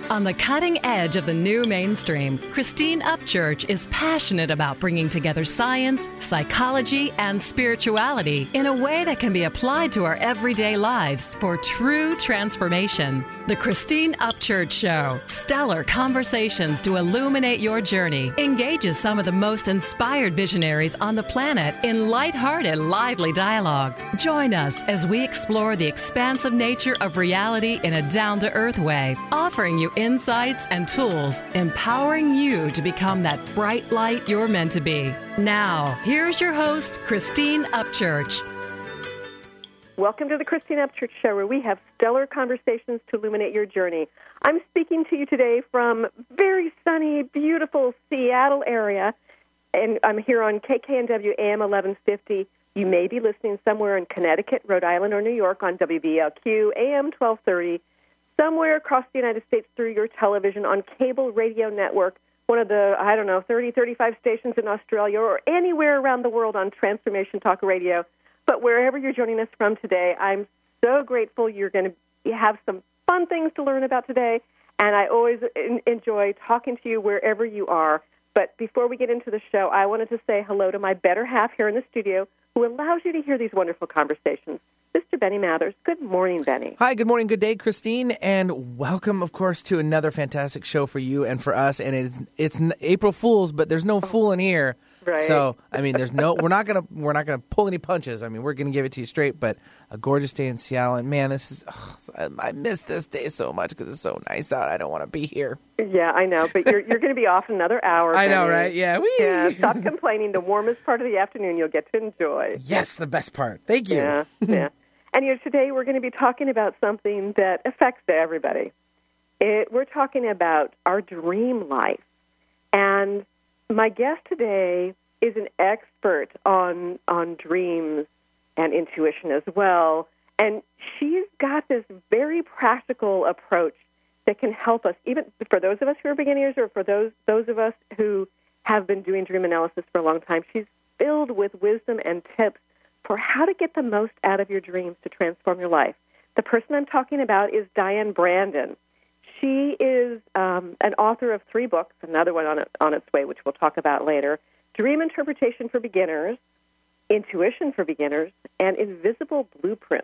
On the cutting edge of the new mainstream, Christine Upchurch is passionate about bringing together science, psychology, and spirituality in a way that can be applied to our everyday lives for true transformation. The Christine Upchurch Show, stellar conversations to illuminate your journey, engages some of the most inspired visionaries on the planet in lighthearted, lively dialogue. Join us as we explore the expansive nature of reality in a down-to-earth way, offering you insights and tools, empowering you to become that bright light you're meant to be. Now, here's your host, Christine Upchurch. Welcome to the Christine Upchurch Show, where we have stellar conversations to illuminate your journey. I'm speaking to you today from very sunny, beautiful Seattle area, and I'm here on KKNW AM 1150. You may be listening somewhere in Connecticut, Rhode Island, or New York on WBLQ AM 1230. Somewhere across the United States through your television on cable radio network, one of the, 30, 35 stations in Australia, or anywhere around the world on Transformation Talk Radio. But wherever you're joining us from today, I'm so grateful you're going to have some fun things to learn about today, and I always enjoy talking to you wherever you are. But before we get into the show, I wanted to say hello to my better half here in the studio who allows you to hear these wonderful conversations. Mr. Benny Mathers. Good morning, Benny. Hi, good morning, good day, Christine, and welcome, of course, to another fantastic show for you and for us. And it's April Fool's, but there's no fool in here. Right. So, I mean, we're not gonna pull any punches. I mean, we're gonna give it to you straight. But a gorgeous day in Seattle, and man, I miss this day so much because it's so nice out. I don't want to be here. Yeah, I know, but you're going to be off another hour. I know, Benny. right? Yeah. Whee! Yeah. Stop complaining. The warmest part of the afternoon you'll get to enjoy. Yes, the best part. Thank you. Yeah. Yeah. And today we're going to be talking about something that affects everybody. We're talking about our dream life. And my guest today is an expert on dreams and intuition as well. And she's got this very practical approach that can help us, even for those of us who are beginners or for those of us who have been doing dream analysis for a long time. She's filled with wisdom and tips for how to get the most out of your dreams to transform your life. The person I'm talking about is Diane Brandon. She is an author of 3 books, another one on its way, which we'll talk about later, Dream Interpretation for Beginners, Intuition for Beginners, and Invisible Blueprints.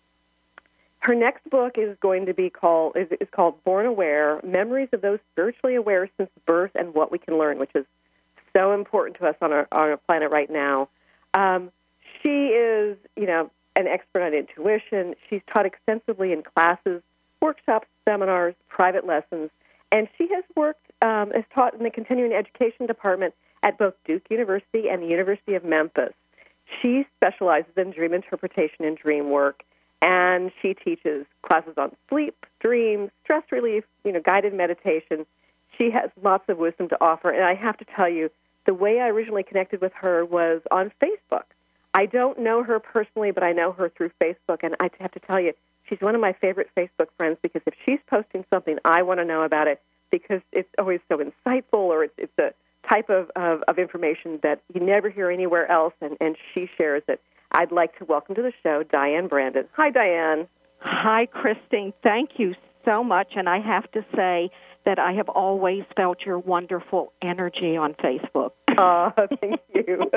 Her next book is going to be called Born Aware, Memories of Those Spiritually Aware Since Birth and What We Can Learn, which is so important to us on our planet right now. She is, an expert on intuition. She's taught extensively in classes, workshops, seminars, private lessons, and she has taught in the continuing education department at both Duke University and the University of Memphis. She specializes in dream interpretation and dream work, and she teaches classes on sleep, dreams, stress relief, guided meditation. She has lots of wisdom to offer, and I have to tell you, the way I originally connected with her was on Facebook. I don't know her personally, but I know her through Facebook, and I have to tell you, she's one of my favorite Facebook friends because if she's posting something, I want to know about it because it's always so insightful, or it's a type of information that you never hear anywhere else, and she shares it. I'd like to welcome to the show Diane Brandon. Hi, Diane. Hi, Christine. Thank you so much, and I have to say that I have always felt your wonderful energy on Facebook. Oh, thank you.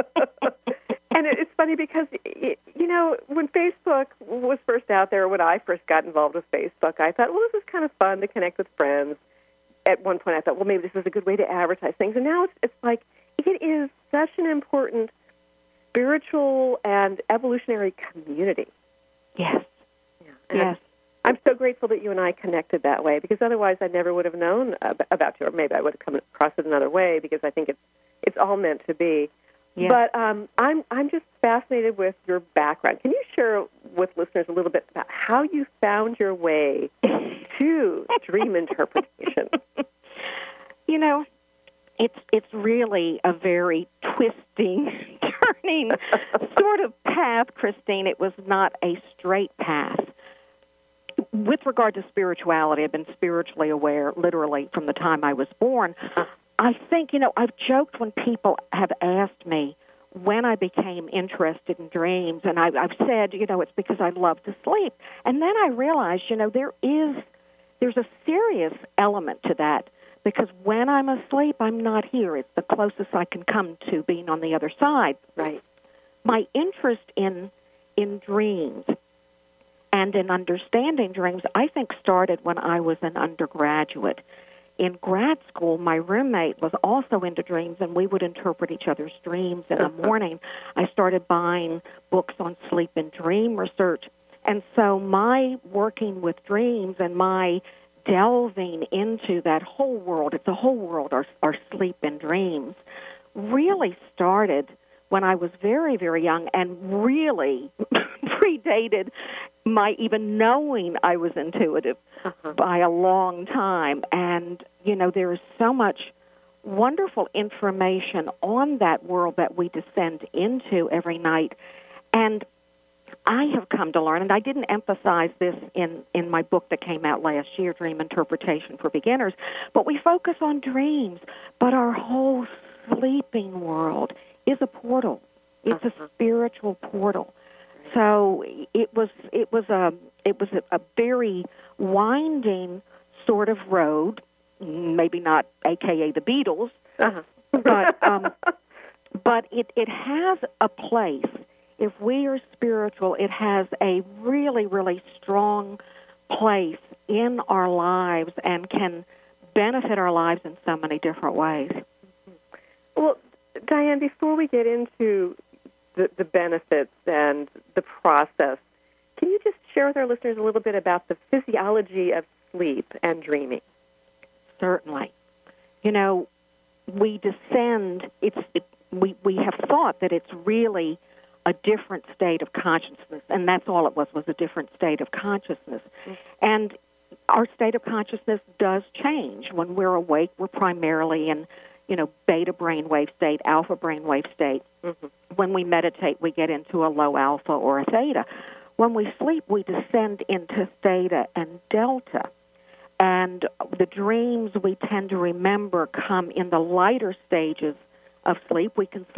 And it's funny because, when Facebook was first out there, when I first got involved with Facebook, I thought, well, this is kind of fun to connect with friends. At one point, I thought, well, maybe this is a good way to advertise things. And now it's like it is such an important spiritual and evolutionary community. Yes. Yeah. Yes. I'm so grateful that you and I connected that way because otherwise I never would have known about you, or maybe I would have come across it another way because I think it's all meant to be. Yeah. But I'm just fascinated with your background. Can you share with listeners a little bit about how you found your way to dream interpretation? It's really a very twisting, turning sort of path, Christine. It was not a straight path. With regard to spirituality, I've been spiritually aware literally from the time I was born. I think, I've joked when people have asked me when I became interested in dreams, and I've said, it's because I love to sleep. And then I realized, there is there's a serious element to that, because when I'm asleep, I'm not here. It's the closest I can come to being on the other side. Right. My interest in dreams and in understanding dreams, I think, started when I was an undergraduate. In grad school, my roommate was also into dreams, and we would interpret each other's dreams in the morning. I started buying books on sleep and dream research. And so my working with dreams and my delving into that whole world, it's a whole world, our sleep and dreams, really started when I was very, very young and really predated my even knowing I was intuitive by a long time. And, you know, there is so much wonderful information on that world that we descend into every night. And I have come to learn, and I didn't emphasize this in my book that came out last year, Dream Interpretation for Beginners, but we focus on dreams. But our whole sleeping world is a portal. It's a spiritual portal. So it was a very winding sort of road, maybe not AKA the Beatles, but it has a place. If we are spiritual, it has a really, really strong place in our lives and can benefit our lives in so many different ways. Well, Diane, before we get into the benefits and the process, can you just share with our listeners a little bit about the physiology of sleep and dreaming? Certainly. You know, we descend, we have thought that it's really a different state of consciousness, and that's all it was a different state of consciousness. Mm-hmm. And our state of consciousness does change. When we're awake, we're primarily in, beta brainwave state, alpha brainwave state. Mm-hmm. When we meditate, we get into a low alpha or a theta. When we sleep, we descend into theta and delta. And the dreams we tend to remember come in the lighter stages of sleep. We can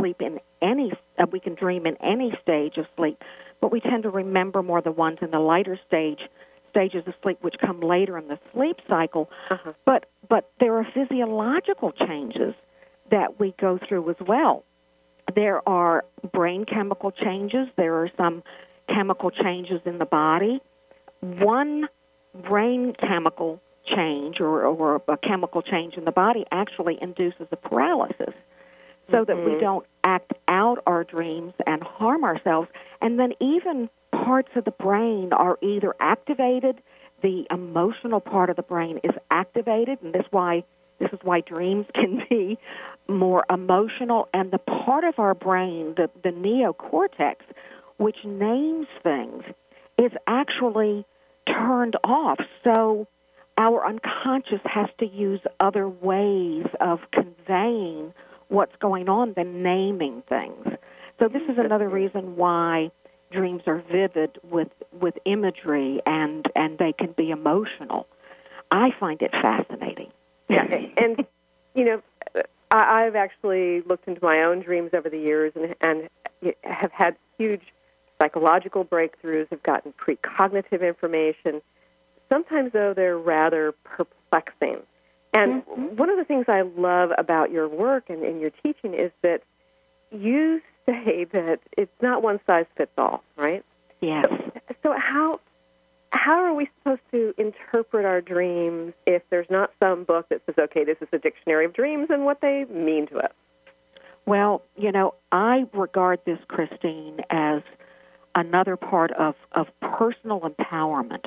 we can dream in any stage of sleep, but we tend to remember more the ones in the lighter stages of sleep, which come later in the sleep cycle. Uh-huh. But there are physiological changes that we go through as well. There are brain chemical changes. There are some chemical changes in the body. One brain chemical change or a chemical change in the body actually induces a paralysis, so that we don't act out our dreams and harm ourselves. And then even parts of the brain are either activated, the emotional part of the brain is activated, and this is why dreams can be more emotional, and the part of our brain, the neocortex, which names things, is actually turned off. So our unconscious has to use other ways of conveying what's going on than naming things. So this is another reason why dreams are vivid with imagery and they can be emotional. I find it fascinating. Yeah, and I've actually looked into my own dreams over the years and have had huge psychological breakthroughs, have gotten precognitive information. Sometimes, though, they're rather perplexing. And one of the things I love about your work and in your teaching is that you say that it's not one size fits all, right? Yes. So how are we supposed to interpret our dreams if there's not some book that says, okay, this is the dictionary of dreams and what they mean to us? Well, I regard this, Christine, as another part of personal empowerment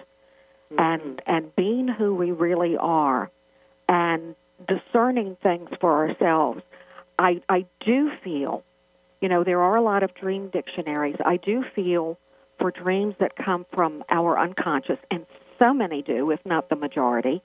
and being who we really are and discerning things for ourselves. I do feel, there are a lot of dream dictionaries. I do feel for dreams that come from our unconscious, and so many do, if not the majority,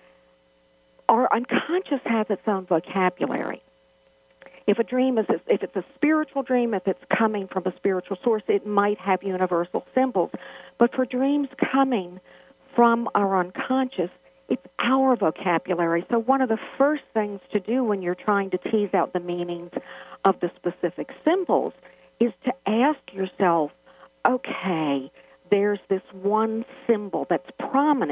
our unconscious has its own vocabulary. If it's a spiritual dream, if it's coming from a spiritual source, it might have universal symbols. But for dreams coming from our unconscious, it's our vocabulary. So one of the first things to do when you're trying to tease out the meanings of the specific symbols is to ask yourself, okay, there's this one symbol that's prominent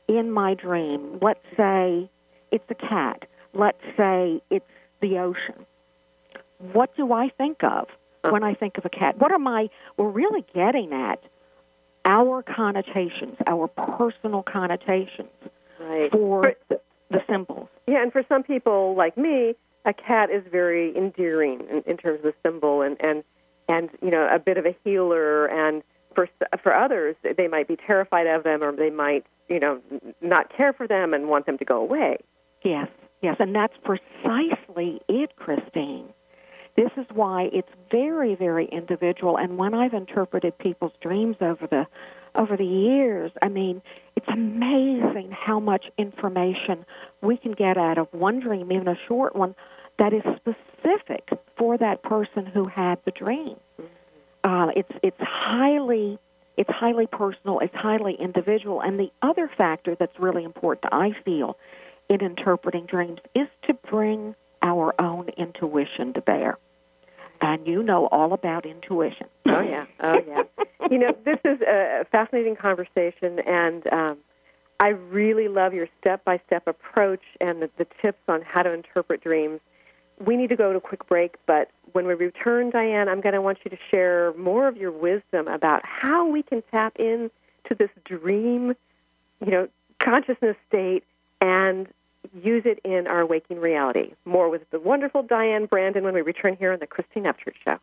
in my dream, let's say it's a cat, let's say it's the ocean, what do I think of when I think of a cat? We're really getting at our connotations, our personal connotations for the symbols. Yeah, and for some people like me, a cat is very endearing in terms of the symbol and a bit of a healer. And for others, they might be terrified of them, or they might not care for them and want them to go away. Yes, and that's precisely it, Christine. This is why it's very, very individual. And when I've interpreted people's dreams over the years, I mean, it's amazing how much information we can get out of one dream, even a short one, that is specific for that person who had the dream. It's highly personal. It's highly individual. And the other factor that's really important, I feel, in interpreting dreams is to bring our own intuition to bear. And you know all about intuition. Oh, yeah. This is a fascinating conversation, and I really love your step-by-step approach and the tips on how to interpret dreams. We need to go to a quick break, but when we return, Diane, I'm going to want you to share more of your wisdom about how we can tap into this dream, consciousness state and use it in our waking reality. More with the wonderful Diane Brandon when we return here on the Christine Upchurch Show.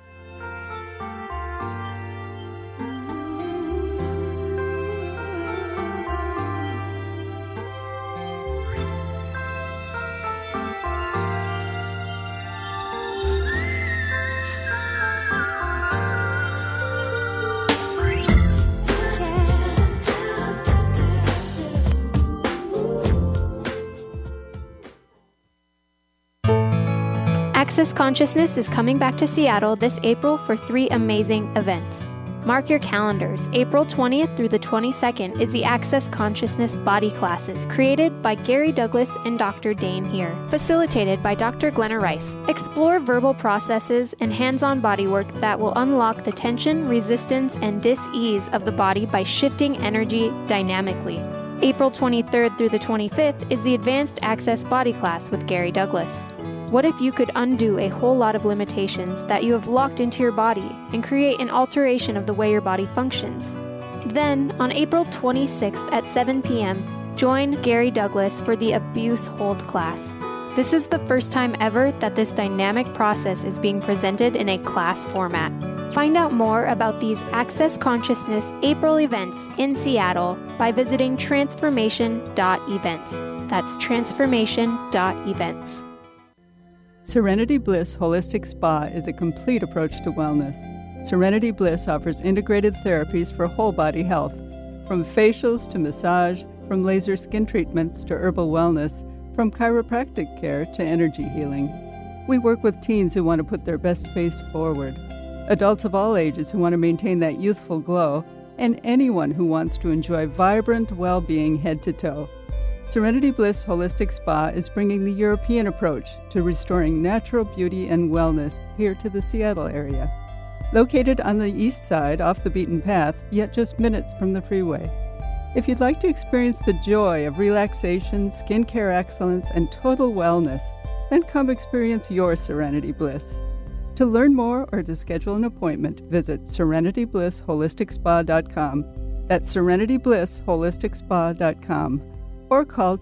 Access Consciousness is coming back to Seattle this April for 3 amazing events. Mark your calendars. April 20th through the 22nd is the Access Consciousness Body Classes, created by Gary Douglas and Dr. Dane Heer, facilitated by Dr. Glenna Rice. Explore verbal processes and hands-on body work that will unlock the tension, resistance, and dis-ease of the body by shifting energy dynamically. April 23rd through the 25th is the Advanced Access Body Class with Gary Douglas. What if you could undo a whole lot of limitations that you have locked into your body and create an alteration of the way your body functions? Then, on April 26th at 7 p.m., join Gary Douglas for the Abuse Hold class. This is the first time ever that this dynamic process is being presented in a class format. Find out more about these Access Consciousness April events in Seattle by visiting transformation.events. That's transformation.events. Serenity Bliss Holistic Spa is a complete approach to wellness. Serenity Bliss offers integrated therapies for whole body health, from facials to massage, from laser skin treatments to herbal wellness, from chiropractic care to energy healing. We work with teens who want to put their best face forward, adults of all ages who want to maintain that youthful glow, and anyone who wants to enjoy vibrant well-being head to toe. Serenity Bliss Holistic Spa is bringing the European approach to restoring natural beauty and wellness here to the Seattle area. Located on the east side off the beaten path, yet just minutes from the freeway. If you'd like to experience the joy of relaxation, skincare excellence, and total wellness, then come experience your Serenity Bliss. To learn more or to schedule an appointment, visit SerenityBlissHolisticSpa.com. That's SerenityBlissHolisticSpa.com. Or call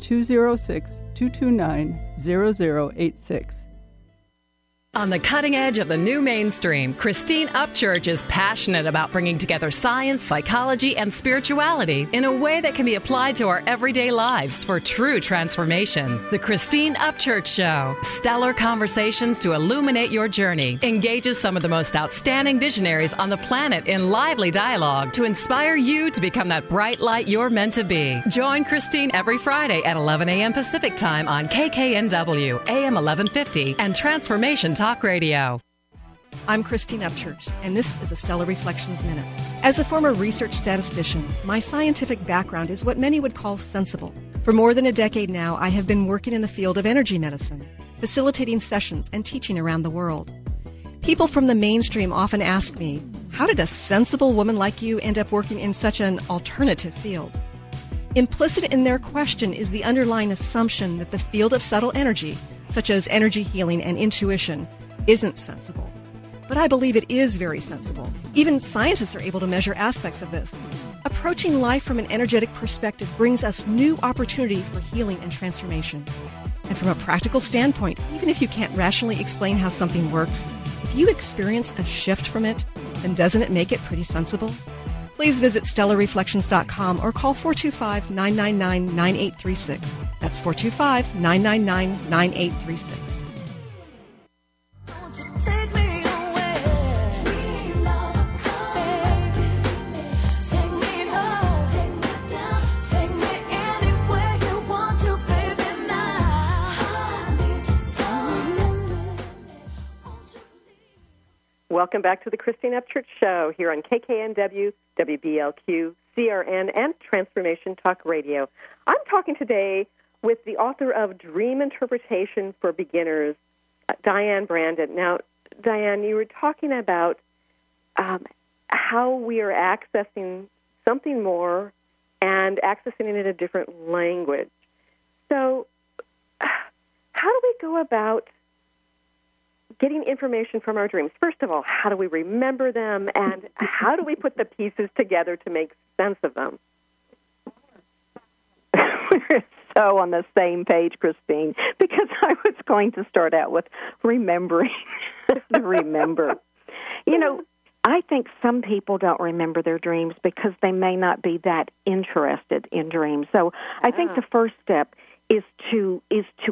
206-229-0086. On the cutting edge of the new mainstream, Christine Upchurch is passionate about bringing together science, psychology, and spirituality in a way that can be applied to our everyday lives for true transformation. The Christine Upchurch Show, stellar conversations to illuminate your journey, engages some of the most outstanding visionaries on the planet in lively dialogue to inspire you to become that bright light you're meant to be. Join Christine every Friday at 11 a.m. Pacific Time on KKNW, AM 1150, and Transformation Talk Radio. I'm Christine Upchurch, and this is a Stellar Reflections Minute. As a former research statistician, my scientific background is what many would call sensible. For more than a decade now, I have been working in the field of energy medicine, facilitating sessions and teaching around the world. People from the mainstream often ask me, how did a sensible woman like you end up working in such an alternative field? Implicit in their question is the underlying assumption that the field of subtle energy, such as energy healing and intuition, isn't sensible. But I believe it is very sensible. Even scientists are able to measure aspects of this. Approaching life from an energetic perspective brings us new opportunity for healing and transformation. And from a practical standpoint, even if you can't rationally explain how something works, if you experience a shift from it, then doesn't it make it pretty sensible? Please visit stellarreflections.com or call 425-999-9836. That's 425-999-9836. Welcome back to the Christine Upchurch Show here on KKNW, WBLQ, CRN, and Transformation Talk Radio. I'm talking today with the author of Dream Interpretation for Beginners, Diane Brandon. Now, Diane, you were talking about how we are accessing something more and accessing it in a different language. So how do we go about getting information from our dreams? First of all, how do we remember them, and how do we put the pieces together to make sense of them? We're so on the same page, Christine, because I was going to start out with remembering. Remember. You know, I think some people don't remember their dreams because they may not be that interested in dreams. So I think the first step is to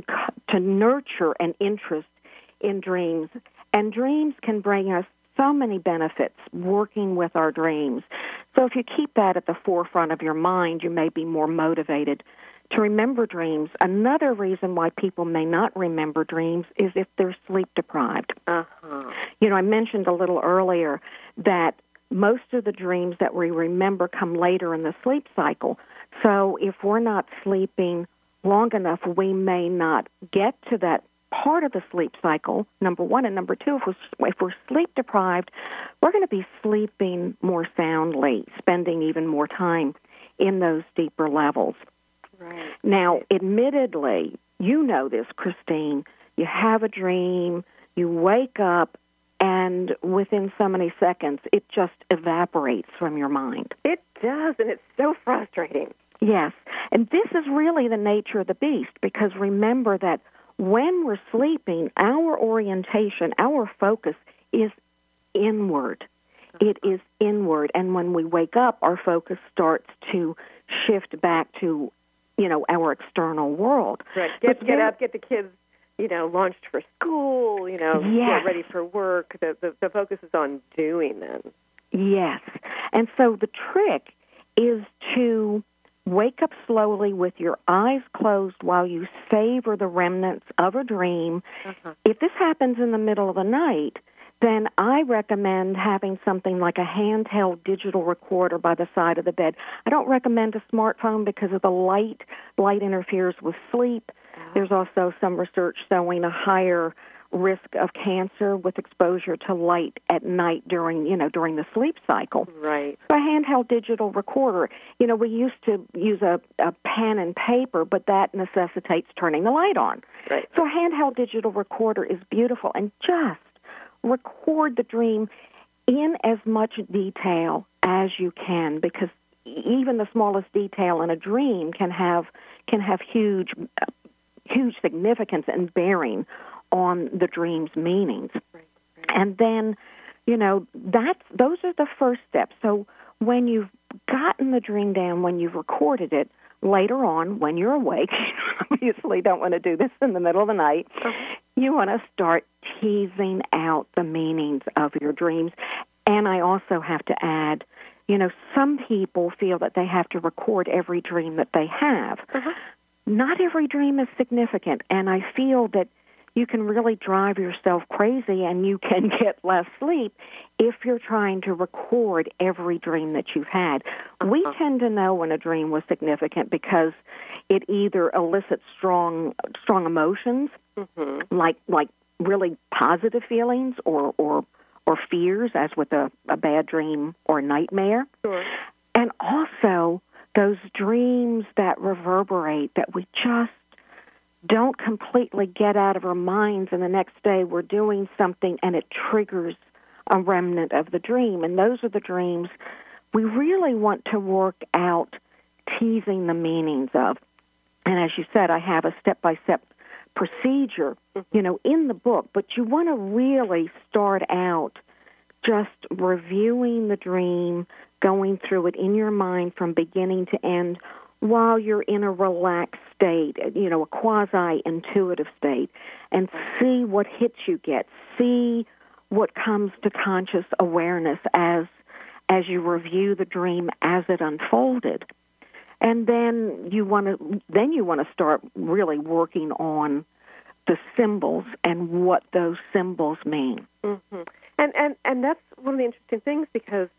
nurture an interest in dreams. And dreams can bring us so many benefits working with our dreams. So if you keep that at the forefront of your mind, you may be more motivated to remember dreams. Another reason why people may not remember dreams is if they're sleep deprived. You know, I mentioned a little earlier that most of the dreams that we remember come later in the sleep cycle. So if we're not sleeping long enough, we may not get to that part of the sleep cycle, number one. And number two, if we're sleep deprived, we're going to be sleeping more soundly, spending even more time in those deeper levels. Right. Now, admittedly, you know this, Christine, you have a dream, you wake up, and within so many seconds, it just evaporates from your mind. It does, and it's so frustrating. Yes, and this is really the nature of the beast, because remember that when we're sleeping, our orientation, our focus is inward. It is inward, and when we wake up, our focus starts to shift back to, you know, our external world. Right. Get up, get the kids, you know, launched for school, you know, get ready for work. The focus is on doing then. Yes. And so the trick is to wake up slowly with your eyes closed while you savor the remnants of a dream. If this happens in the middle of the night, then I recommend having something like a handheld digital recorder by the side of the bed. I don't recommend a smartphone because of the light. Light interferes with sleep. There's also some research showing a higher risk of cancer with exposure to light at night during the sleep cycle. Right. So a handheld digital recorder, you know, we used to use a pen and paper, but that necessitates turning the light on. Right. So a handheld digital recorder is beautiful, and just record the dream in as much detail as you can, because even the smallest detail in a dream can have huge significance and bearing on the dream's meanings. Right. And then, you know, those are the first steps. So when you've gotten the dream down, when you've recorded it, later on, when you're awake, you obviously don't want to do this in the middle of the night, you want to start teasing out the meanings of your dreams. And I also have to add, you know, some people feel that they have to record every dream that they have. Not every dream is significant, and I feel that you can really drive yourself crazy and you can get less sleep if you're trying to record every dream that you've had. We tend to know when a dream was significant because it either elicits strong emotions, like really positive feelings, or fears, as with a bad dream or a nightmare. Sure. And also, those dreams that reverberate, that we just don't completely get out of our minds, and the next day we're doing something and it triggers a remnant of the dream. And those are the dreams we really want to work out teasing the meanings of. And as you said, I have a step-by-step procedure, in the book, but you want to really start out just reviewing the dream, going through it in your mind from beginning to end while you're in a relaxed state, a quasi-intuitive state, and see what hits you get, see what comes to conscious awareness as you review the dream as it unfolded. And then you want to start really working on the symbols and what those symbols mean. Mm-hmm. And that's one of the interesting things, because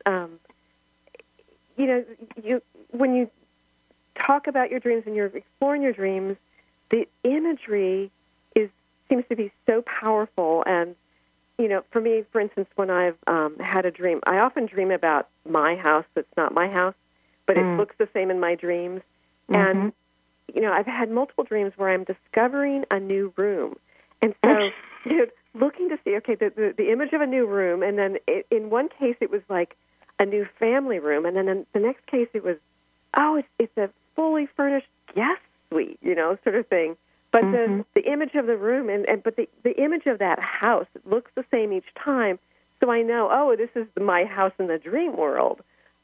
when you talk about your dreams and you're exploring your dreams, the imagery seems to be so powerful. And for me, for instance, when I've had a dream, I often dream about my house that's not my house, but it looks the same in my dreams. And I've had multiple dreams where I'm discovering a new room, and so looking to see, okay, the image of a new room, and then in one case it was like a new family room, and then in the next case it was, it's a fully furnished guest suite, sort of thing. But the image of the room, but the image of that house, it looks the same each time, so I know, this is my house in the dream world.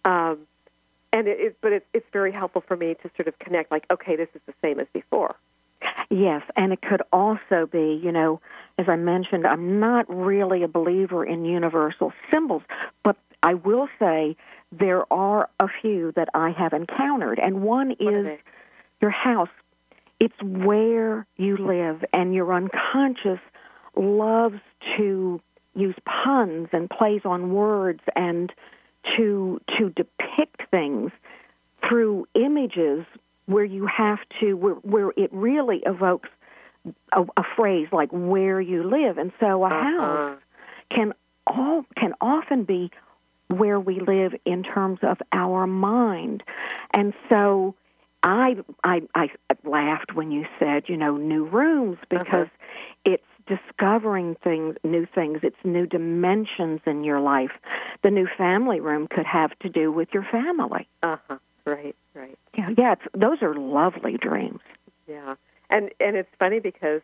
And it's very helpful for me to sort of connect, like, okay, this is the same as before. Yes, and it could also be, as I mentioned, I'm not really a believer in universal symbols, but I will say there are a few that I have encountered, and one is your house. It's where you live, and your unconscious loves to use puns and plays on words and to depict things through images where you have to, where it really evokes a phrase like where you live. And so a house can often be where we live in terms of our mind. And so I laughed when you said, new rooms, because it's discovering new things. It's new dimensions in your life. The new family room could have to do with your family. Right. Yeah. Those are lovely dreams. Yeah, and it's funny because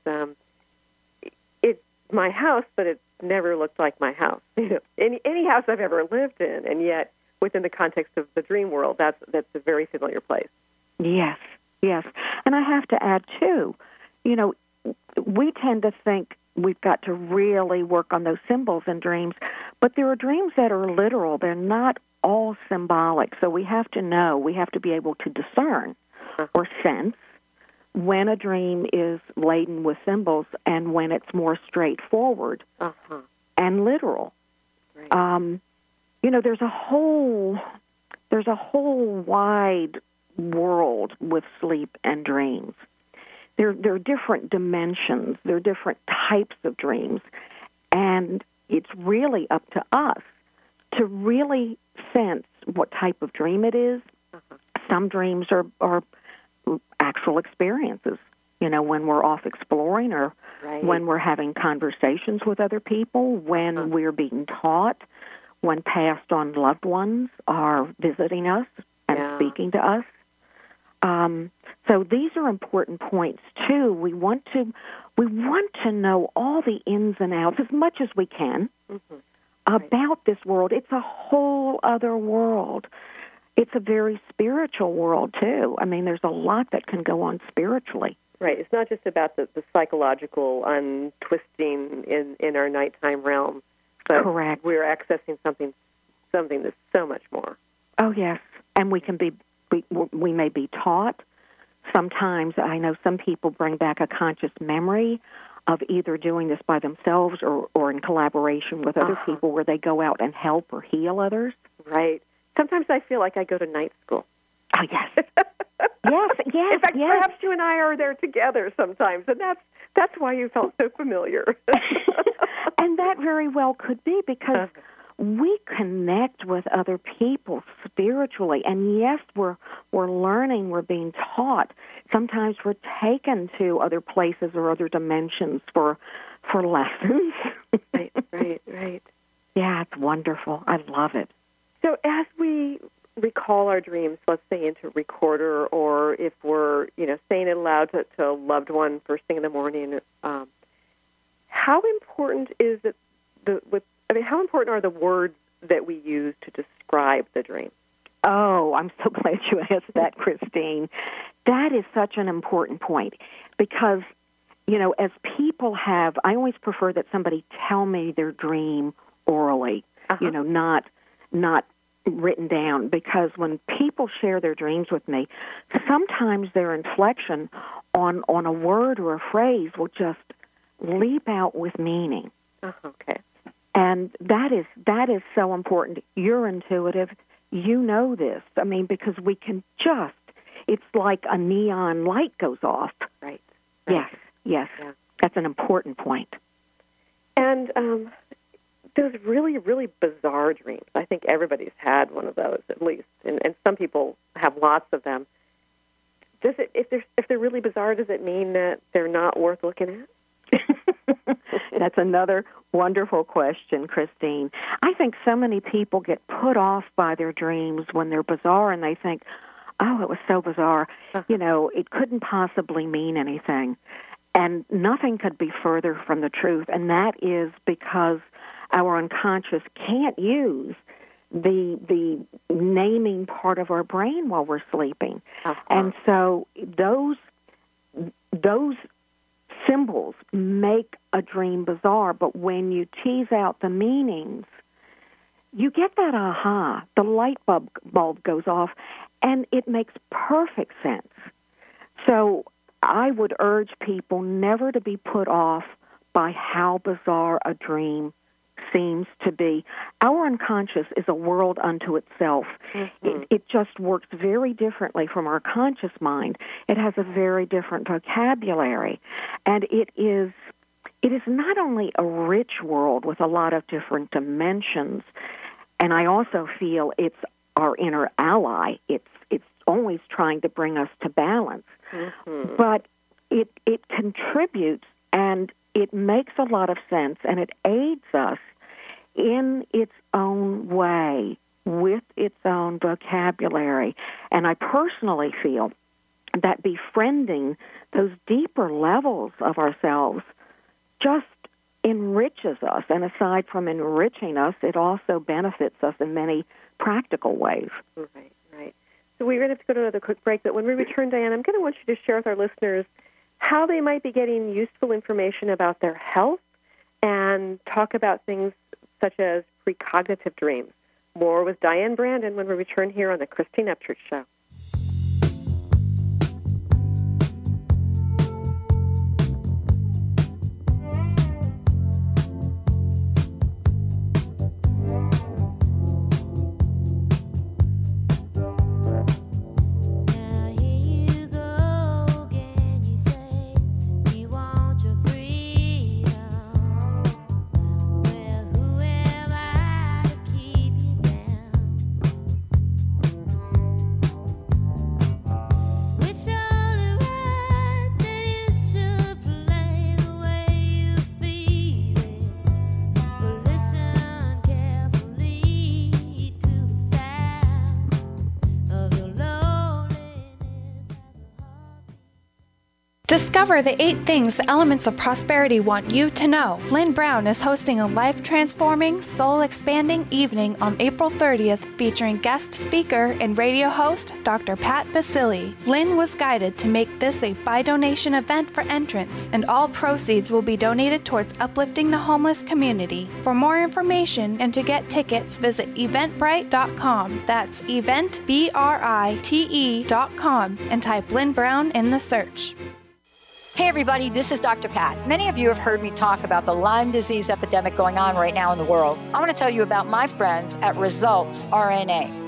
it's my house, but it never looked like my house. Any house I've ever lived in, and yet within the context of the dream world, that's a very familiar place. Yes. And I have to add too, we tend to think we've got to really work on those symbols in dreams, but there are dreams that are literal. They're not all symbolic. So we have to be able to discern or sense when a dream is laden with symbols and when it's more straightforward and literal. Right. There's a whole wide world with sleep and dreams. There are different dimensions. There are different types of dreams. And it's really up to us to really sense what type of dream it is. Some dreams are actual experiences, when we're off exploring or when we're having conversations with other people, when we're being taught, when passed on loved ones are visiting us and speaking to us. So these are important points too. We want to know all the ins and outs as much as we can about this world. It's a whole other world. It's a very spiritual world too. I mean, there's a lot that can go on spiritually. Right. It's not just about the psychological untwisting in our nighttime realm, but correct. We're accessing something that's so much more. Oh yes, and we may be taught. Sometimes I know some people bring back a conscious memory of either doing this by themselves or in collaboration with other people, where they go out and help or heal others. Right. Sometimes I feel like I go to night school. Oh, yes. yes. In fact, perhaps you and I are there together sometimes, and that's why you felt so familiar. And that very well could be, because we connect with other people spiritually. And yes, we're learning, we're being taught. Sometimes we're taken to other places or other dimensions for lessons. Right. Yeah, it's wonderful. I love it. So as we recall our dreams, let's say into a recorder, or if we're saying it aloud to a loved one first thing in the morning, how important is it? How important are the words that we use to describe the dream? Oh, I'm so glad you asked that, Christine. That is such an important point because, as people have, I always prefer that somebody tell me their dream orally, not written down, because when people share their dreams with me, sometimes their inflection on a word or a phrase will just leap out with meaning. Okay. And that is so important. You're intuitive. You know this. I mean, because we can just, it's like a neon light goes off. Right. Yes. Yeah. That's an important point. And those really, really bizarre dreams. I think everybody's had one of those at least, and some people have lots of them. If they're really bizarre, does it mean that they're not worth looking at? That's another wonderful question, Christine. I think so many people get put off by their dreams when they're bizarre, and they think, oh, it was so bizarre. It couldn't possibly mean anything. And nothing could be further from the truth, and that is because our unconscious can't use the naming part of our brain while we're sleeping. And so those symbols make a dream bizarre, but when you tease out the meanings, you get that aha. The light bulb goes off, and it makes perfect sense. So I would urge people never to be put off by how bizarre a dream seems to be. Our unconscious is a world unto itself. Mm-hmm. It just works very differently from our conscious mind. It has a very different vocabulary. And it is not only a rich world with a lot of different dimensions, and I also feel it's our inner ally. It's always trying to bring us to balance. Mm-hmm. But it contributes, and it makes a lot of sense, and it aids us in its own way, with its own vocabulary. And I personally feel that befriending those deeper levels of ourselves just enriches us. And aside from enriching us, it also benefits us in many practical ways. Right. So we're going to have to go to another quick break, but when we return, Diane, I'm going to want you to share with our listeners how they might be getting useful information about their health and talk about things such as precognitive dreams. More with Diane Brandon when we return here on the Christine Upchurch Show. Discover the 8 things the Elements of Prosperity want you to know. Lynn Brown is hosting a life-transforming, soul-expanding evening on April 30th featuring guest speaker and radio host Dr. Pat Basili. Lynn was guided to make this a by-donation event for entrants, and all proceeds will be donated towards uplifting the homeless community. For more information and to get tickets, visit eventbrite.com. That's eventbrite.com and type Lynn Brown in the search. Hey everybody, this is Dr. Pat. Many of you have heard me talk about the Lyme disease epidemic going on right now in the world. I want to tell you about my friends at Results RNA.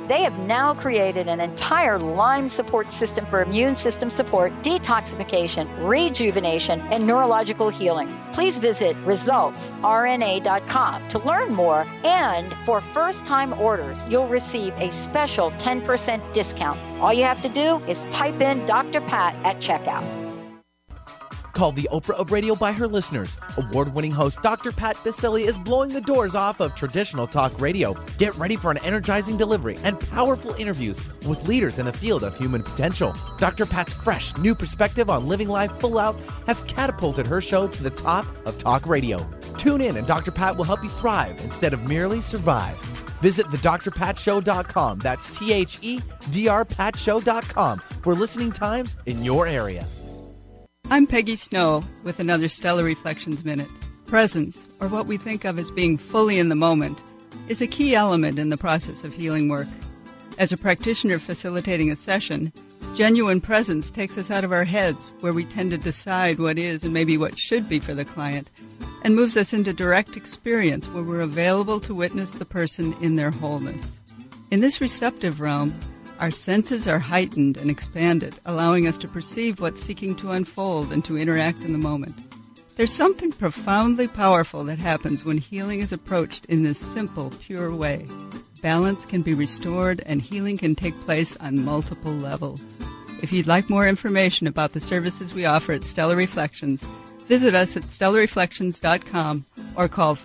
They have now created an entire Lyme support system for immune system support, detoxification, rejuvenation, and neurological healing. Please visit resultsrna.com to learn more, and for first-time orders, you'll receive a special 10% discount. All you have to do is type in Dr. Pat at checkout. Called the Oprah of radio by her listeners, award-winning host Dr. Pat Baccili is blowing the doors off of traditional talk radio. Get ready for an energizing delivery and powerful interviews with leaders in the field of human potential. Dr. Pat's fresh, new perspective on living life full out has catapulted her show to the top of talk radio. Tune in and Dr. Pat will help you thrive instead of merely survive. Visit thedrpatshow.com. That's THEDRPatShow.com for listening times in your area. I'm Peggy Snow with another Stellar Reflections Minute. Presence, or what we think of as being fully in the moment, is a key element in the process of healing work. As a practitioner facilitating a session, genuine presence takes us out of our heads, where we tend to decide what is and maybe what should be for the client, and moves us into direct experience where we're available to witness the person in their wholeness. In this receptive realm, our senses are heightened and expanded, allowing us to perceive what's seeking to unfold and to interact in the moment. There's something profoundly powerful that happens when healing is approached in this simple, pure way. Balance can be restored and healing can take place on multiple levels. If you'd like more information about the services we offer at Stellar Reflections, visit us at stellarreflections.com or call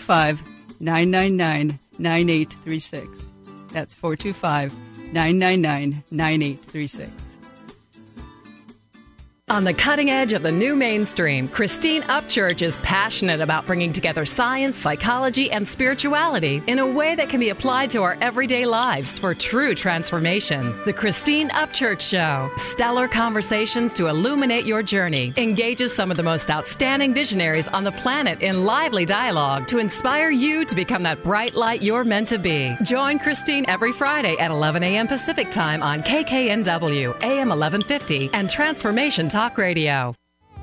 425-999-9836. That's 425-999-9836. On the cutting edge of the new mainstream, Christine Upchurch is passionate about bringing together science, psychology, and spirituality in a way that can be applied to our everyday lives for true transformation. The Christine Upchurch Show, stellar conversations to illuminate your journey, engages some of the most outstanding visionaries on the planet in lively dialogue to inspire you to become that bright light you're meant to be. Join Christine every Friday at 11 a.m. Pacific Time on KKNW, AM 1150, and Transformation Talk Radio.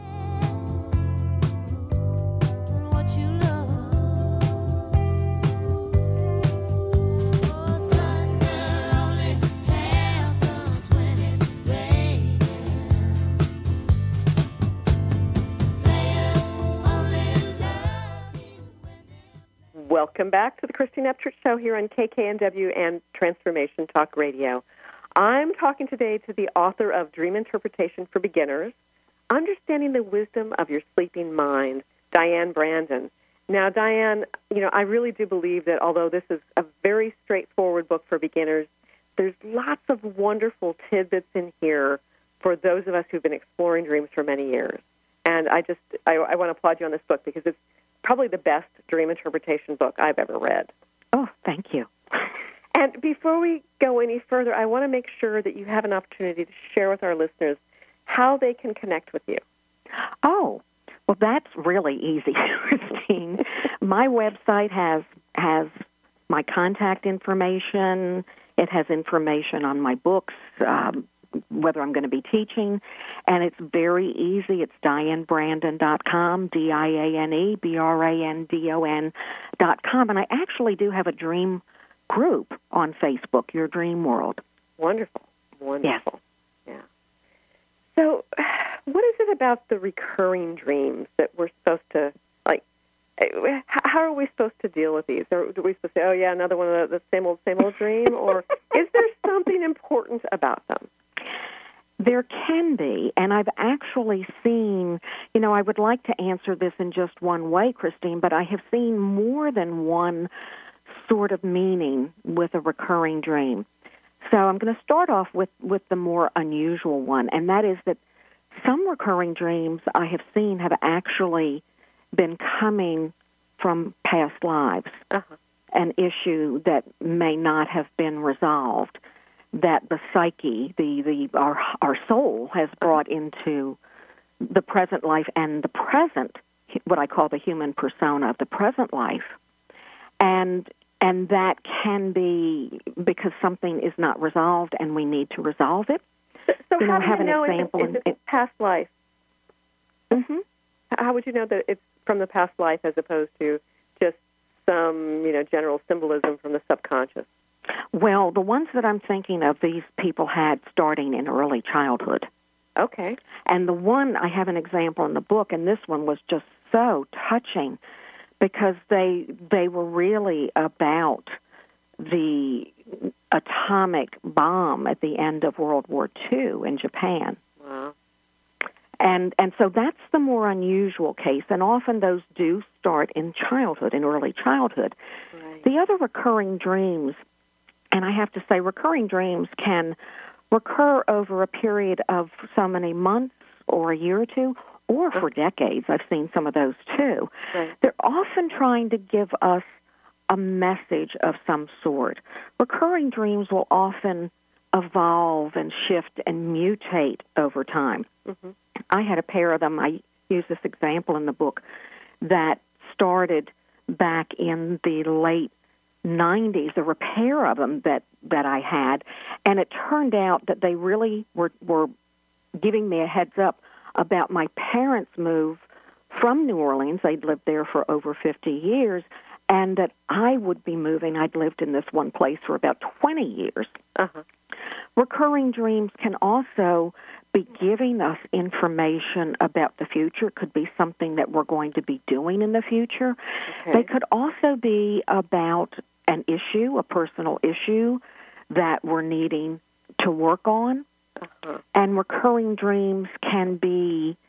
Welcome back to the Christine Upchurch Show here on KKNW and Transformation Talk Radio. I'm talking today to the author of Dream Interpretation for Beginners, Understanding the Wisdom of Your Sleeping Mind, Diane Brandon. Now, Diane, I really do believe that although this is a very straightforward book for beginners, there's lots of wonderful tidbits in here for those of us who've been exploring dreams for many years. And I want to applaud you on this book because it's probably the best dream interpretation book I've ever read. Oh, thank you. And before we go any further, I want to make sure that you have an opportunity to share with our listeners how they can connect with you. Oh, well, that's really easy, Christine. My website has my contact information. It has information on my books, whether I'm going to be teaching, and it's very easy. It's DianeBrandon.com, DianeBrandon.com, and I actually do have a dream group on Facebook, Your Dream World. Wonderful. Yes. Yeah. So what is it about the recurring dreams that we're supposed to, how are we supposed to deal with these? Are we supposed to say, oh, yeah, another one of the same old dream? Or is there something important about them? There can be, and I've actually seen, I would like to answer this in just one way, Christine, but I have seen more than one sort of meaning with a recurring dream. So I'm going to start off with the more unusual one, and that is that some recurring dreams I have seen have actually been coming from past lives, an issue that may not have been resolved, that the psyche, our soul has brought into the present life and the present, what I call the human persona of the present life. And that can be because something is not resolved and we need to resolve it. So how do you know if it's past life? Mm-hmm. How would you know that it's from the past life as opposed to just some, general symbolism from the subconscious? Well, the ones that I'm thinking of, these people had starting in early childhood. Okay. And the one, I have an example in the book, and this one was just so touching because they were really about the atomic bomb at the end of World War II in Japan. Wow. And so that's the more unusual case, and often those do start in childhood, in early childhood. Right. The other recurring dreams, and I have to say recurring dreams can recur over a period of so many months or a year or two, or for decades. I've seen some of those too. Right. They're often trying to give us a message of some sort. Recurring dreams will often evolve and shift and mutate over time. Mm-hmm. I had a pair of them, I use this example in the book, that started back in the late 90s. There were a pair of them that I had, and it turned out that they really were giving me a heads up about my parents' move from New Orleans. They'd lived there for over 50 years, and that I would be moving. I'd lived in this one place for about 20 years. Uh-huh. Recurring dreams can also be giving us information about the future. It could be something that we're going to be doing in the future. Okay. They could also be about an issue, a personal issue that we're needing to work on. Uh-huh. And recurring dreams can be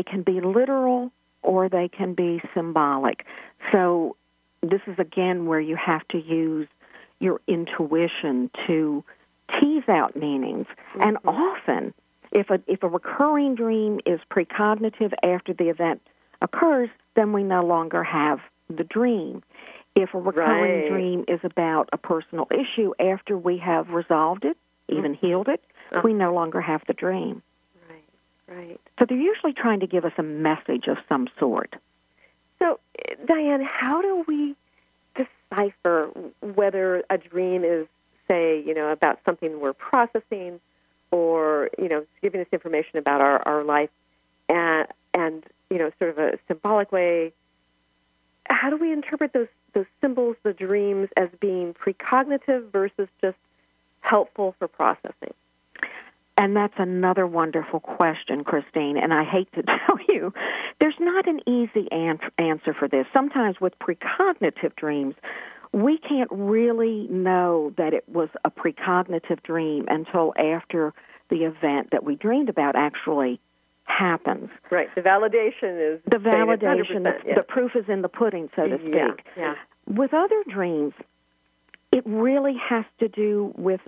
literal or they can be symbolic. So this is, again, where you have to use your intuition to tease out meanings. Mm-hmm. And often, if a recurring dream is precognitive after the event occurs, then we no longer have the dream. If a recurring dream is about a personal issue after we have resolved it, even healed it, we no longer have the dream. Right. So they're usually trying to give us a message of some sort. So, Diane, how do we decipher whether a dream is, say, about something we're processing or, giving us information about our life and sort of a symbolic way? How do we interpret those symbols, the dreams, as being precognitive versus just helpful for processing? And that's another wonderful question, Christine, and I hate to tell you, there's not an easy answer for this. Sometimes with precognitive dreams, we can't really know that it was a precognitive dream until after the event that we dreamed about actually happens. Right. The validation is... The validation, the proof is in the pudding, so to speak. Yeah. With other dreams, it really has to do with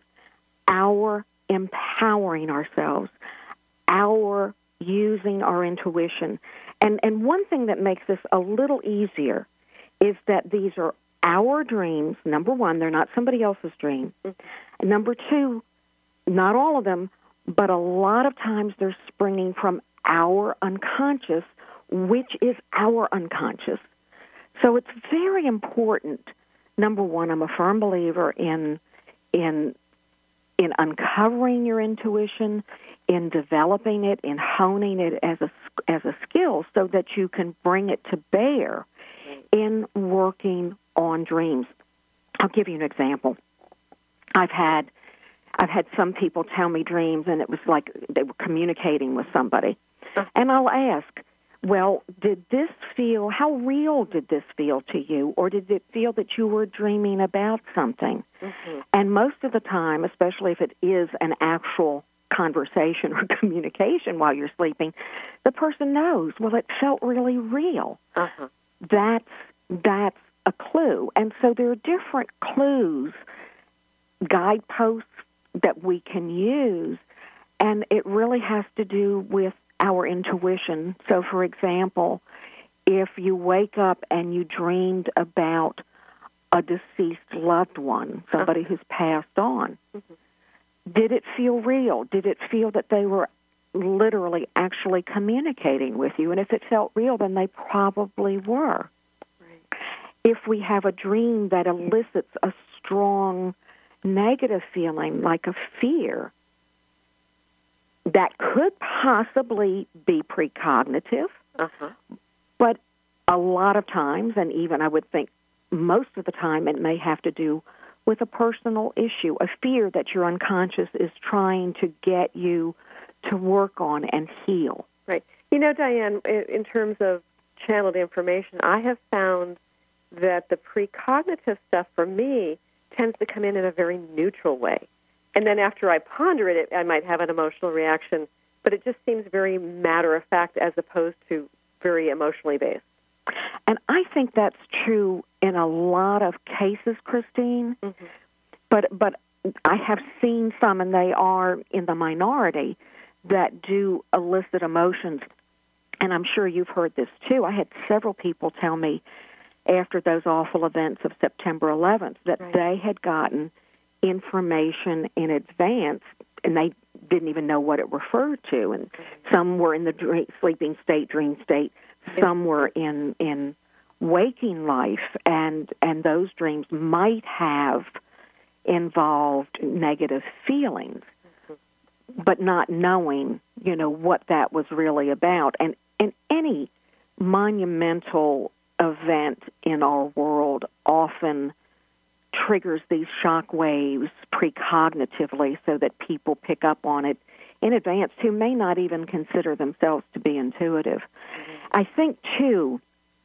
our empowering ourselves, our using our intuition. And one thing that makes this a little easier is that these are our dreams. Number one, they're not somebody else's dream. Mm-hmm. Number two, not all of them, but a lot of times they're springing from our unconscious, which is our unconscious. So it's very important. Number one, I'm a firm believer in uncovering your intuition, in developing it, in honing it as a skill so that you can bring it to bear in working on dreams. I'll give you an example. I've had some people tell me dreams, and it was like they were communicating with somebody. And I'll ask, well, how real did this feel to you? Or did it feel that you were dreaming about something? Mm-hmm. And most of the time, especially if it is an actual conversation or communication while you're sleeping, the person knows, well, it felt really real. Uh-huh. That's a clue. And so there are different clues, guideposts that we can use, and it really has to do with our intuition. So, for example, if you wake up and you dreamed about a deceased loved one, somebody who's passed on, did it feel real? Did it feel that they were literally actually communicating with you? And if it felt real, then they probably were. Right. If we have a dream that elicits a strong negative feeling like a fear, that could possibly be precognitive, but a lot of times, and even I would think most of the time, it may have to do with a personal issue, a fear that your unconscious is trying to get you to work on and heal. Right. You know, Diane, in terms of channeled information, I have found that the precognitive stuff for me tends to come in a very neutral way. And then after I ponder it, I might have an emotional reaction, but it just seems very matter-of-fact as opposed to very emotionally based. And I think that's true in a lot of cases, Christine. Mm-hmm. But I have seen some, and they are in the minority, that do elicit emotions. And I'm sure you've heard this too. I had several people tell me after those awful events of September 11th that they had gotten information in advance, and they didn't even know what it referred to. And some were in the sleeping state, dream state. Some were in waking life, and those dreams might have involved negative feelings, but not knowing, what that was really about. And any monumental event in our world often triggers these shock waves precognitively so that people pick up on it in advance who may not even consider themselves to be intuitive. I think, too,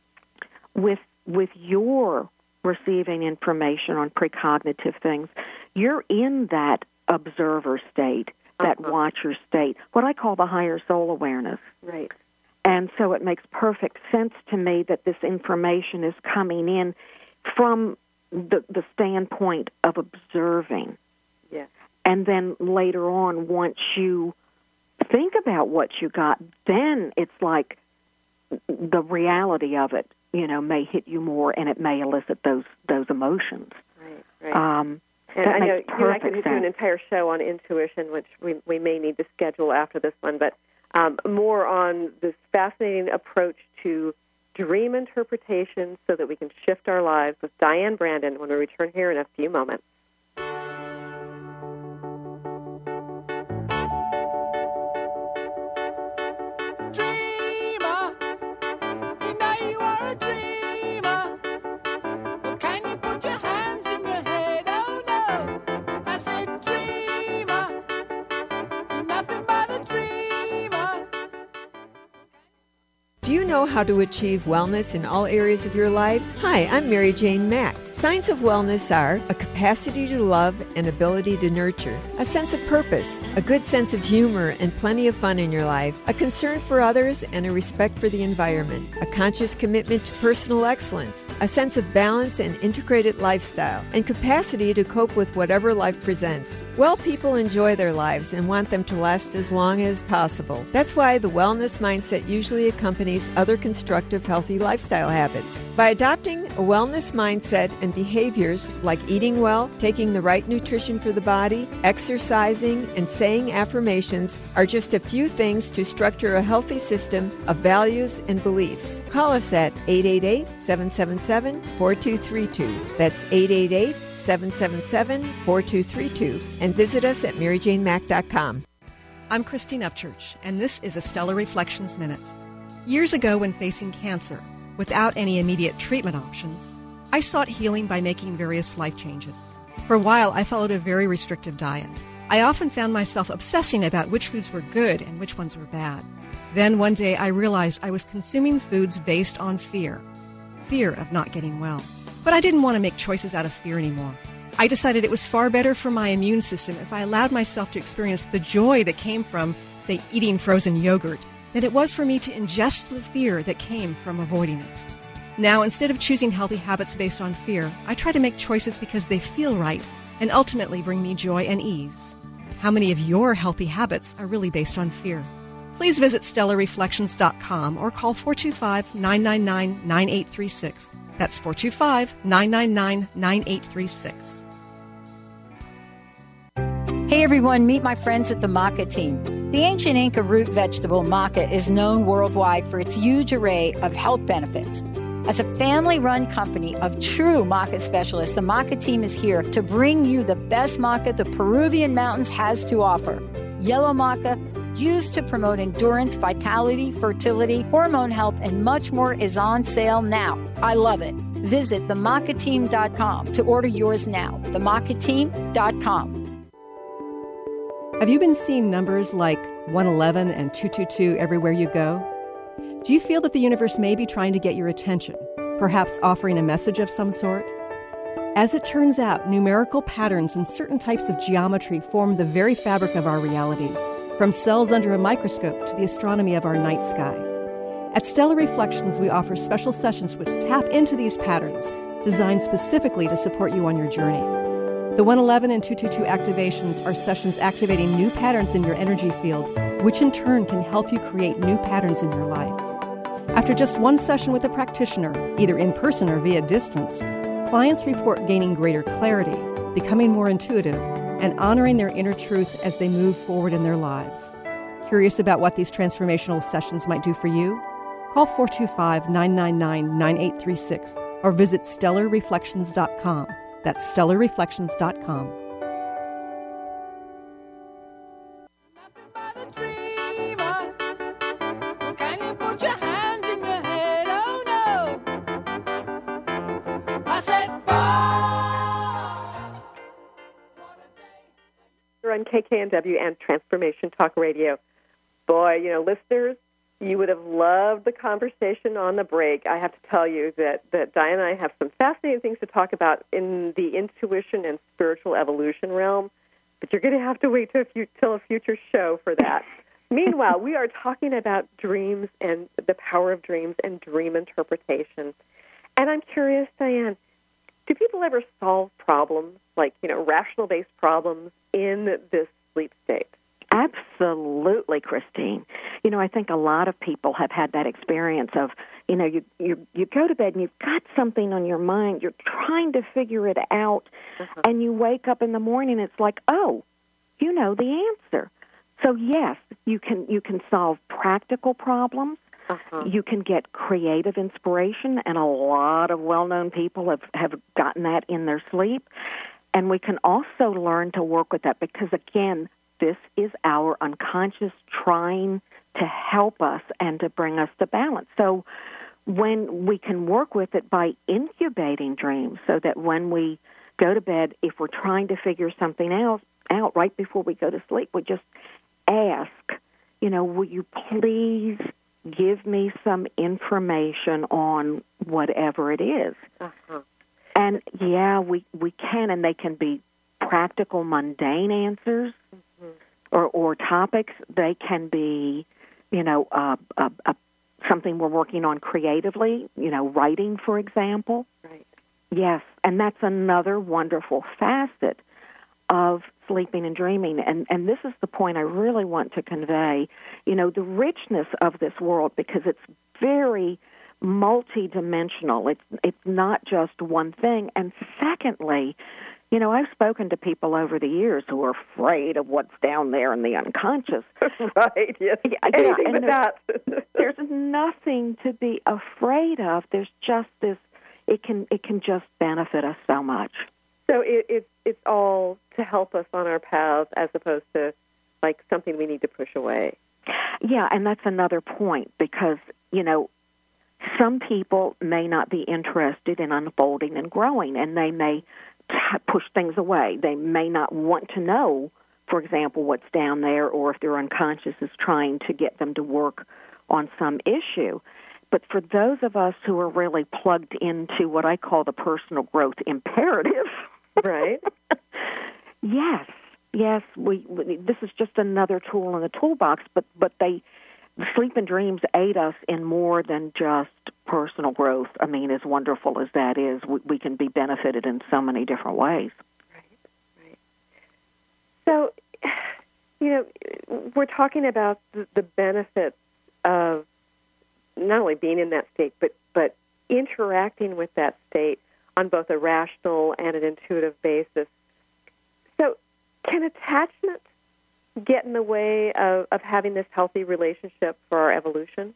with your receiving information on precognitive things, you're in that observer state, that watcher state, what I call the higher soul awareness. Right. And so it makes perfect sense to me that this information is coming in from the standpoint of observing. Yeah. And then later on, once you think about what you got, then it's like the reality of it, may hit you more, and it may elicit those emotions. Right. And I know you and I could do an entire show on intuition, which we may need to schedule after this one, but more on this fascinating approach to dream interpretation so that we can shift our lives with Diane Brandon when we return here in a few moments. Do you know how to achieve wellness in all areas of your life? Hi, I'm Mary Jane Mack. Signs of wellness are a capacity to love and ability to nurture, a sense of purpose, a good sense of humor and plenty of fun in your life, a concern for others and a respect for the environment, a conscious commitment to personal excellence, a sense of balance and integrated lifestyle, and capacity to cope with whatever life presents. Well people enjoy their lives and want them to last as long as possible. That's why the wellness mindset usually accompanies other constructive, healthy lifestyle habits. By adopting a wellness mindset and behaviors like eating well, taking the right nutrition for the body, exercising, and saying affirmations are just a few things to structure a healthy system of values and beliefs. Call us at 888-777-4232. That's 888-777-4232. And visit us at MaryJaneMack.com. I'm Christine Upchurch, and this is a Stellar Reflections Minute. Years ago, when facing cancer, without any immediate treatment options, I sought healing by making various life changes. For a while, I followed a very restrictive diet. I often found myself obsessing about which foods were good and which ones were bad. Then one day, I realized I was consuming foods based on fear of not getting well. But I didn't want to make choices out of fear anymore. I decided it was far better for my immune system if I allowed myself to experience the joy that came from, say, eating frozen yogurt, than it was for me to ingest the fear that came from avoiding it. Now, instead of choosing healthy habits based on fear, I try to make choices because they feel right and ultimately bring me joy and ease. How many of your healthy habits are really based on fear? Please visit StellarReflections.com or call 425-999-9836. That's 425-999-9836. Hey everyone, meet my friends at the maca team. The ancient Inca root vegetable maca is known worldwide for its huge array of health benefits. As a family-run company of true maca specialists, the maca team is here to bring you the best maca the Peruvian mountains has to offer. Yellow maca, used to promote endurance, vitality, fertility, hormone health, and much more is on sale now. I love it. Visit themacateam.com to order yours now. themacateam.com. Have you been seeing numbers like 111 and 222 everywhere you go? Do you feel that the universe may be trying to get your attention, perhaps offering a message of some sort? As it turns out, numerical patterns and certain types of geometry form the very fabric of our reality, from cells under a microscope to the astronomy of our night sky. At Stellar Reflections, we offer special sessions which tap into these patterns, designed specifically to support you on your journey. The 111 and 222 activations are sessions activating new patterns in your energy field, which in turn can help you create new patterns in your life. After just one session with a practitioner, either in person or via distance, clients report gaining greater clarity, becoming more intuitive, and honoring their inner truth as they move forward in their lives. Curious about what these transformational sessions might do for you? Call 425-999-9836 or visit stellarreflections.com. That's stellarreflections.com. On KKNW and Transformation Talk Radio. Boy, listeners, you would have loved the conversation on the break. I have to tell you that Diane and I have some fascinating things to talk about in the intuition and spiritual evolution realm, but you're going to have to wait till a future show for that. Meanwhile, we are talking about dreams and the power of dreams and dream interpretation. And I'm curious, Diane, do people ever solve problems, like, rational-based problems in this sleep state? Absolutely, Christine. I think a lot of people have had that experience of, you go to bed and you've got something on your mind, you're trying to figure it out, and you wake up in the morning, it's like, oh, you know the answer. So yes, you can solve practical problems. You can get creative inspiration, and a lot of well-known people have gotten that in their sleep. And we can also learn to work with that because, again, this is our unconscious trying to help us and to bring us to balance. So when we can work with it by incubating dreams so that when we go to bed, if we're trying to figure something else out right before we go to sleep, we just ask, will you please give me some information on whatever it is. And, yeah, we can, and they can be practical, mundane answers or topics. They can be, something we're working on creatively, writing, for example. Right. Yes, and that's another wonderful facet of sleeping and dreaming. And this is the point I really want to convey, the richness of this world, because it's very multidimensional. It's not just one thing. And secondly, I've spoken to people over the years who are afraid of what's down there in the unconscious. Right, yes. Anything but that. There's nothing to be afraid of. There's just this, it can just benefit us so much. So it's all to help us on our path as opposed to like something we need to push away. Yeah, and that's another point because, some people may not be interested in unfolding and growing, and they may push things away. They may not want to know, for example, what's down there, or if their unconscious is trying to get them to work on some issue. But for those of us who are really plugged into what I call the personal growth imperative, right? Yes, this is just another tool in the toolbox, but sleep and dreams aid us in more than just personal growth. I mean, as wonderful as that is, we can be benefited in so many different ways. Right. So, we're talking about the benefits of not only being in that state, but interacting with that state on both a rational and an intuitive basis. So, can attachment get in the way of having this healthy relationship for our evolution?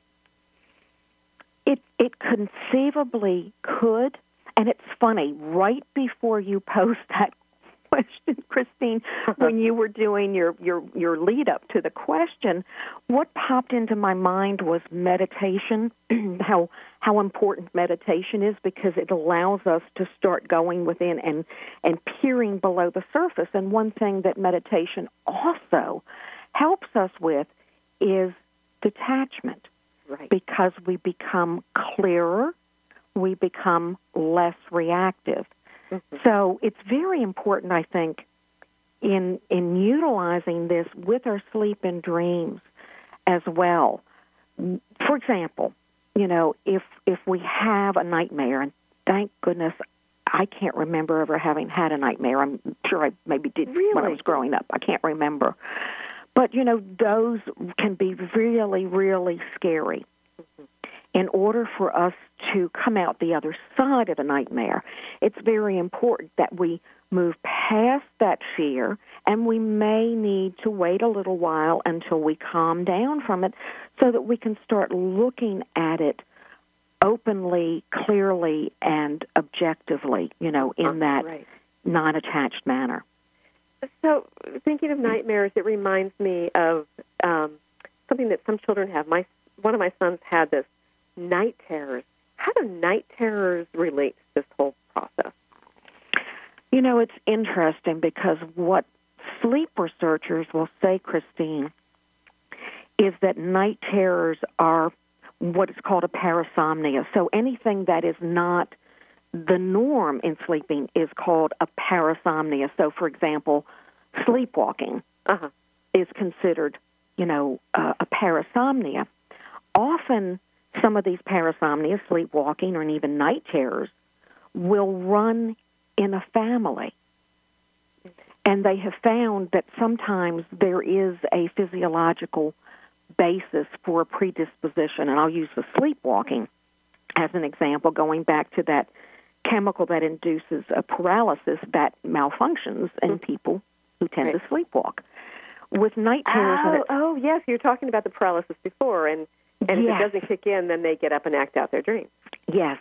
It conceivably could, and it's funny, right before you post that question, Christine, when you were doing your lead up to the question. What popped into my mind was meditation, how important meditation is, because it allows us to start going within and peering below the surface. And one thing that meditation also helps us with is detachment, Right. because we become clearer, we become less reactive. Mm-hmm. So it's very important, I think, in utilizing this with our sleep and dreams as well. For example, if we have a nightmare, and thank goodness I can't remember ever having had a nightmare. I'm sure I maybe did when I was growing up. I can't remember. But, those can be really, really scary. Mm-hmm. In order for us to come out the other side of the nightmare, it's very important that we move past that fear, and we may need to wait a little while until we calm down from it so that we can start looking at it openly, clearly, and objectively, in that non-attached manner. So, thinking of nightmares, it reminds me of something that some children have. One of my sons had this, night terrors. How do night terrors relate to this whole process? It's interesting, because what sleep researchers will say, Christine, is that night terrors are what is called a parasomnia. So anything that is not the norm in sleeping is called a parasomnia. So, for example, sleepwalking is considered, a parasomnia. Often, some of these parasomnias, sleepwalking, or even night terrors, will run in a family. And they have found that sometimes there is a physiological basis for a predisposition. And I'll use the sleepwalking as an example, going back to that chemical that induces a paralysis that malfunctions in people who tend to sleepwalk. With night terrors... Oh, yes, you were talking about the paralysis before, and if it doesn't kick in, then they get up and act out their dreams. Yes.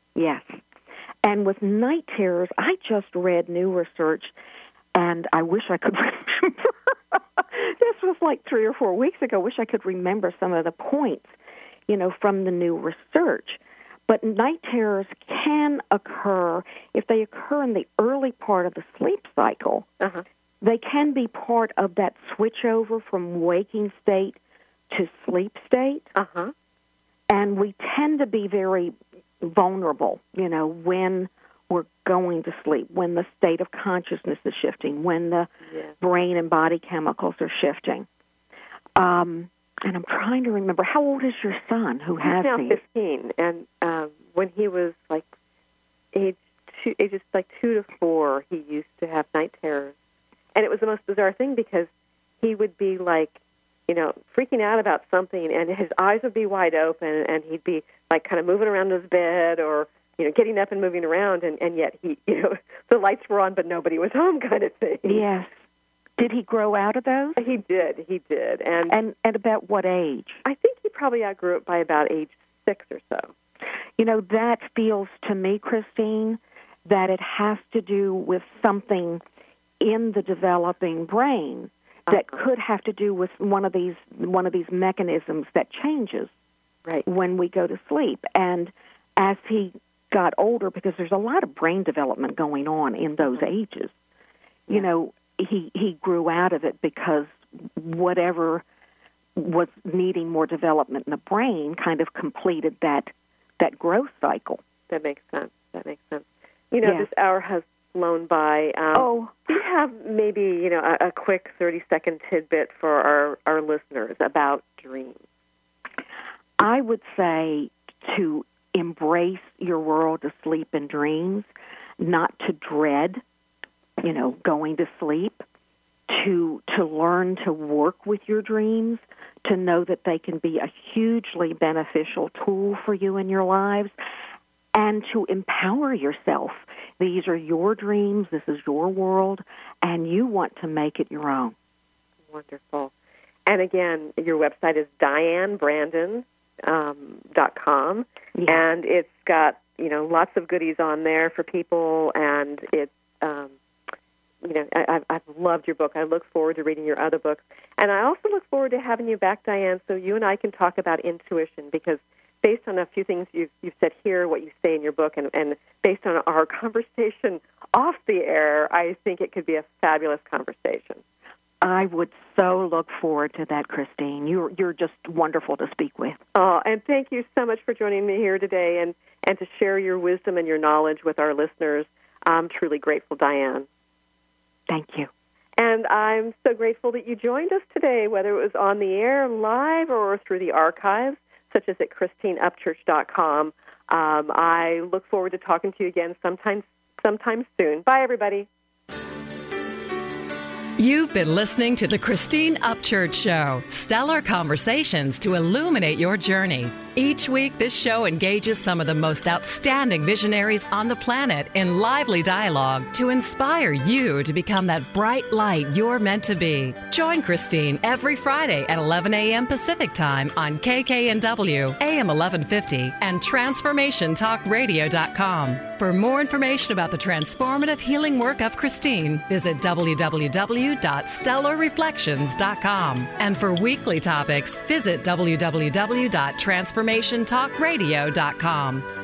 And with night terrors, I just read new research, and I wish I could remember. This was like 3 or 4 weeks ago. I wish I could remember some of the points, from the new research. But night terrors can occur, if they occur in the early part of the sleep cycle, they can be part of that switchover from waking state to sleep state. And we tend to be very vulnerable, when we're going to sleep, when the state of consciousness is shifting, when the brain and body chemicals are shifting. And I'm trying to remember, how old is your son who has these? He's now 15, and when he was ages 2 to 4, he used to have night terrors. And it was the most bizarre thing, because he would be freaking out about something, and his eyes would be wide open, and he'd be kind of moving around his bed, or getting up and moving around, and yet he, the lights were on, but nobody was home, kind of thing. Yes. Did he grow out of those? He did. And at about what age? I think he probably outgrew it by about age 6 or so. That feels to me, Christine, that it has to do with something in the developing brain that could have to do with one of these mechanisms that changes when we go to sleep. And as he got older, because there's a lot of brain development going on in those ages, he grew out of it, because whatever was needing more development in the brain kind of completed that growth cycle. That makes sense. This hour has flown by. Do you have maybe, a quick 30-second tidbit for our listeners about dreams? I would say to embrace your world of sleep and dreams, not to dread, going to sleep, to learn to work with your dreams, to know that they can be a hugely beneficial tool for you in your lives, and to empower yourself. These are your dreams, this is your world, and you want to make it your own. Wonderful. And again, your website is DianeBrandon.com, and it's got, lots of goodies on there for people, and it's I've loved your book. I look forward to reading your other books. And I also look forward to having you back, Diane, so you and I can talk about intuition, because based on a few things you've said here, what you say in your book, and based on our conversation off the air, I think it could be a fabulous conversation. I would so look forward to that, Christine. You're just wonderful to speak with. Oh, and thank you so much for joining me here today and to share your wisdom and your knowledge with our listeners. I'm truly grateful, Diane. Thank you. And I'm so grateful that you joined us today, whether it was on the air live or through the archives, such as at ChristineUpchurch.com. I look forward to talking to you again sometime soon. Bye, everybody. You've been listening to the Christine Upchurch Show, stellar conversations to illuminate your journey. Each week, this show engages some of the most outstanding visionaries on the planet in lively dialogue to inspire you to become that bright light you're meant to be. Join Christine every Friday at 11 a.m. Pacific Time on KKNW, AM 1150, and TransformationTalkRadio.com. For more information about the transformative healing work of Christine, visit www.stellarreflections.com. And for weekly topics, visit www.transformationtalkradio.com.